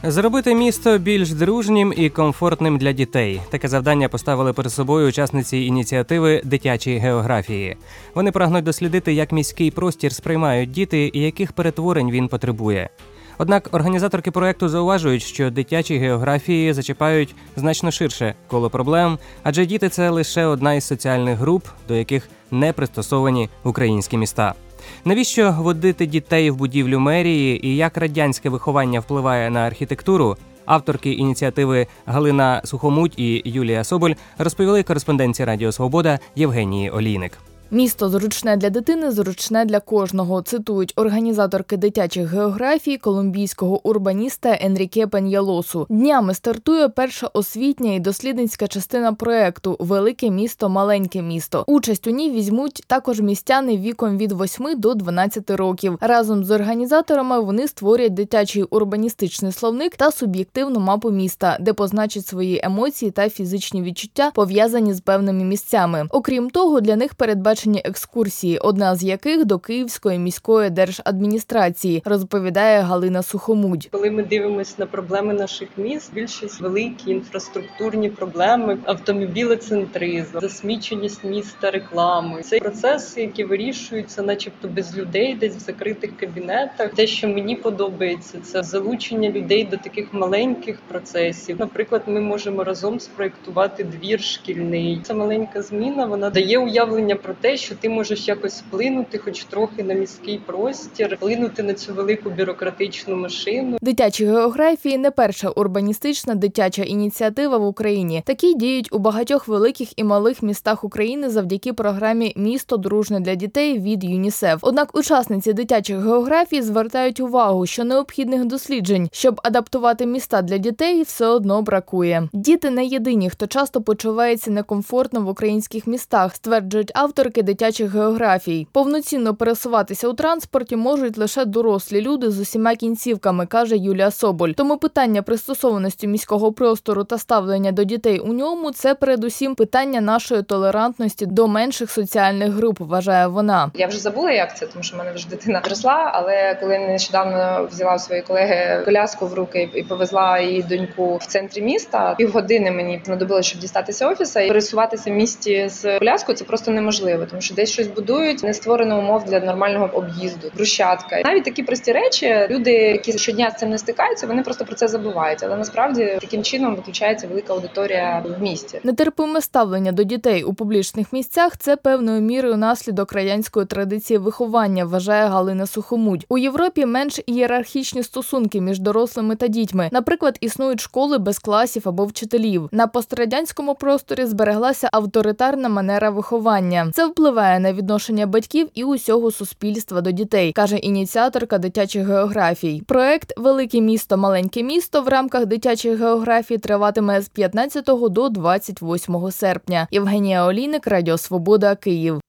Зробити місто більш дружнім і комфортним для дітей. Таке завдання поставили перед собою учасниці ініціативи «Дитячі географії». Вони прагнуть дослідити, як міський простір сприймають діти і яких перетворень він потребує. Однак організаторки проєкту зауважують, що дитячі географії зачіпають значно ширше коло проблем, адже діти – це лише одна із соціальних груп, до яких не пристосовані українські міста. Навіщо водити дітей в будівлю мерії і як радянське виховання впливає на архітектуру, авторки ініціативи Галина Сухомудь і Юлія Соболь розповіли кореспондентці Радіо Свобода Євгенії Олійник. Місто зручне для дитини, зручне для кожного, цитують організаторки дитячих географій колумбійського урбаніста Енріке Пеньялосу. Днями стартує перша освітня і дослідницька частина проєкту «Велике місто, маленьке місто». Участь у ній візьмуть також містяни віком від 8 до 12 років. Разом з організаторами вони створять дитячий урбаністичний словник та суб'єктивну мапу міста, де позначать свої емоції та фізичні відчуття, пов'язані з певними місцями. Окрім того, для них передбачені екскурсії, одна з яких до Київської міської держадміністрації, розповідає Галина Сухомудь. Коли ми дивимося на проблеми наших міст, більшість великі інфраструктурні проблеми, автомобілецентризм, засміченість міста рекламою. Це процеси, які вирішуються начебто без людей, десь в закритих кабінетах. Те, що мені подобається, це залучення людей до таких маленьких процесів. Наприклад, ми можемо разом спроєктувати двір шкільний. Ця маленька зміна, вона дає уявлення про те, що ти можеш якось вплинути хоч трохи на міський простір, вплинути на цю велику бюрократичну машину. Дитячі географії – не перша урбаністична дитяча ініціатива в Україні. Такі діють у багатьох великих і малих містах України завдяки програмі «Місто дружне для дітей» від ЮНІСЕФ. Однак учасниці дитячих географій звертають увагу, що необхідних досліджень, щоб адаптувати міста для дітей, все одно бракує. Діти не єдині, хто часто почувається некомфортно в українських містах, стверджують авторки дитячих географій. Повноцінно пересуватися у транспорті можуть лише дорослі люди з усіма кінцівками, каже Юлія Соболь. Тому питання пристосованості міського простору та ставлення до дітей у ньому – це передусім питання нашої толерантності до менших соціальних груп, вважає вона. Я вже забула, як це, тому що в мене вже дитина зросла, але коли нещодавно взяла у своєї колеги коляску в руки і повезла її доньку в центрі міста, півгодини мені знадобилося, щоб дістатися офісу, і пересуватися в місті з коляскою – це просто неможливо, тому що десь щось будують, не створено умов для нормального об'їзду, брусчатка. Навіть такі прості речі, люди, які щодня з цим не стикаються, вони просто про це забувають, але насправді таким чином виключається велика аудиторія в місті. Нетерпиме ставлення до дітей у публічних місцях – це певною мірою наслідок радянської традиції виховання, вважає Галина Сухомудь. У Європі менш ієрархічні стосунки між дорослими та дітьми. Наприклад, існують школи без класів або вчителів. На пострадянському просторі збереглася авторитарна манера виховання. Це впливає на відношення батьків і усього суспільства до дітей, каже ініціаторка дитячих географій. Проект «Велике місто, маленьке місто» в рамках дитячих географій триватиме з 15 до 28 серпня. Євгенія Олійник, Радіо Свобода, Київ.